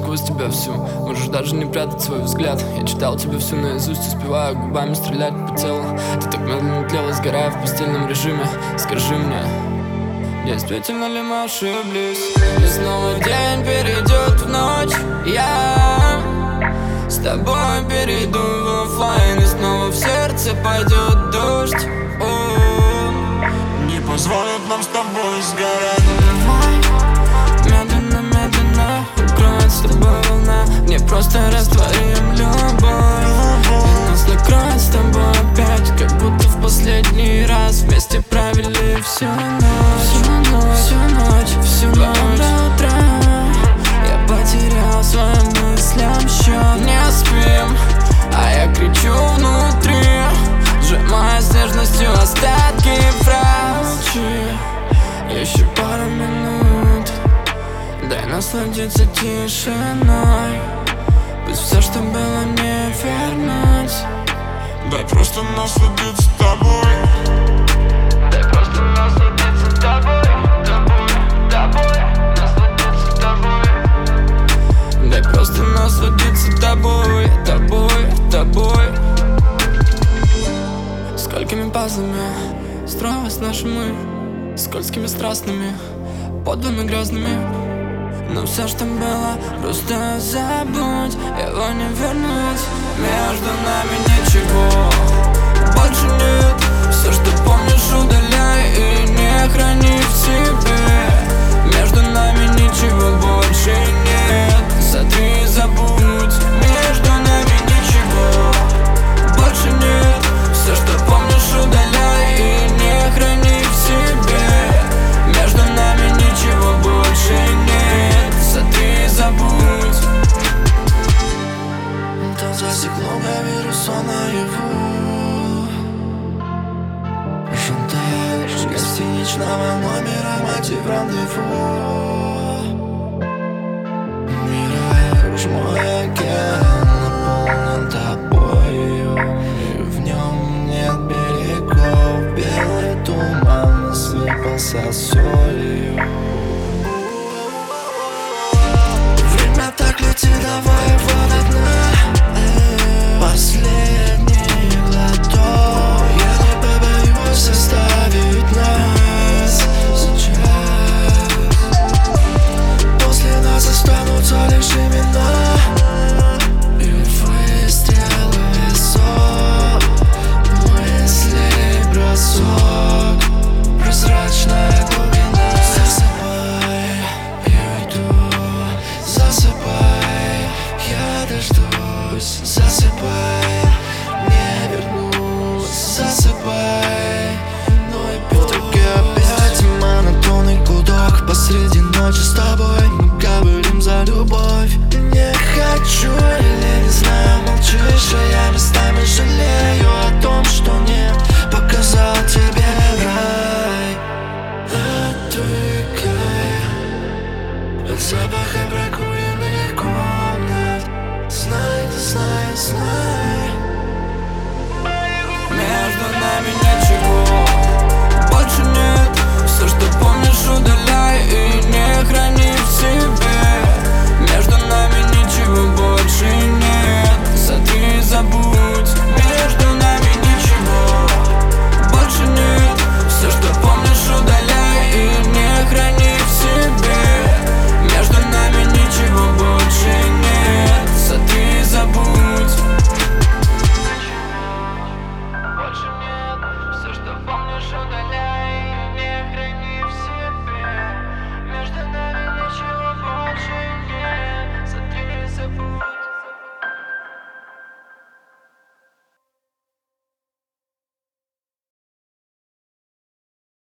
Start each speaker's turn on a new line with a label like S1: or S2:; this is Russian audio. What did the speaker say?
S1: сквозь тебя всю. Можешь даже не прятать свой взгляд. Я читал тебя всю наизусть, успеваю губами стрелять по телу. Ты так медленно тлела, сгорая в постельном режиме. Скажи мне, действительно ли мы ошиблись? И снова день перейдет в ночь. Я с тобой перейду в оффлайн, и снова в сердце пойдет дождь.
S2: Не позволят нам с тобой сгорать.
S1: Медленно, медленно укроет с тобой волна. Мне просто растворим любовь, и нас накроет с тобой опять, как будто в последний раз вместе провели всю ночь. Всю ночь, всю ночь, всю ночь до утра. Я потерял своим мыслям счет. Не спим, а я кричу внутри, сжимая с нежностью остатки фраз. Молчи, еще пару минут, дай насладиться тишиной. Пусть все, что было, не вернуть.
S2: Дай просто насладиться тобой.
S1: Дай просто насладиться тобой, тобой, тобой, насладиться тобой. Дай просто насладиться тобой, тобой, тобой. Сколькими пазлами строилась наша мы, скользкими страстными, подвигами грязными. Но все, что было, просто забудь, его не вернуть. Между нами ничего больше нет. Все, что помнишь, удаляй и не храни в себе. Между нами ничего больше нет. Сотри и забудь. Между нами ничего больше нет. Все, что помнишь, удаляй и не храни в себе. Между нами ничего больше нет. Сотри и забудь.
S3: Там засекло вирус наяву. Шантаж гостиничного номера, мотив рандеву. Мираж, мой океан наполнен тобою, и в нем нет берегов. Белый туман осыпался солью. Время так летит, давай вот одна. Последний глоток. Я не побоюсь оставить нас сейчас. После нас останутся лишь имена и выстрелы в висок. Мысли бросок, прозрачная глубина. Засыпай, я иду. Засыпай, я дождусь. Засыпай.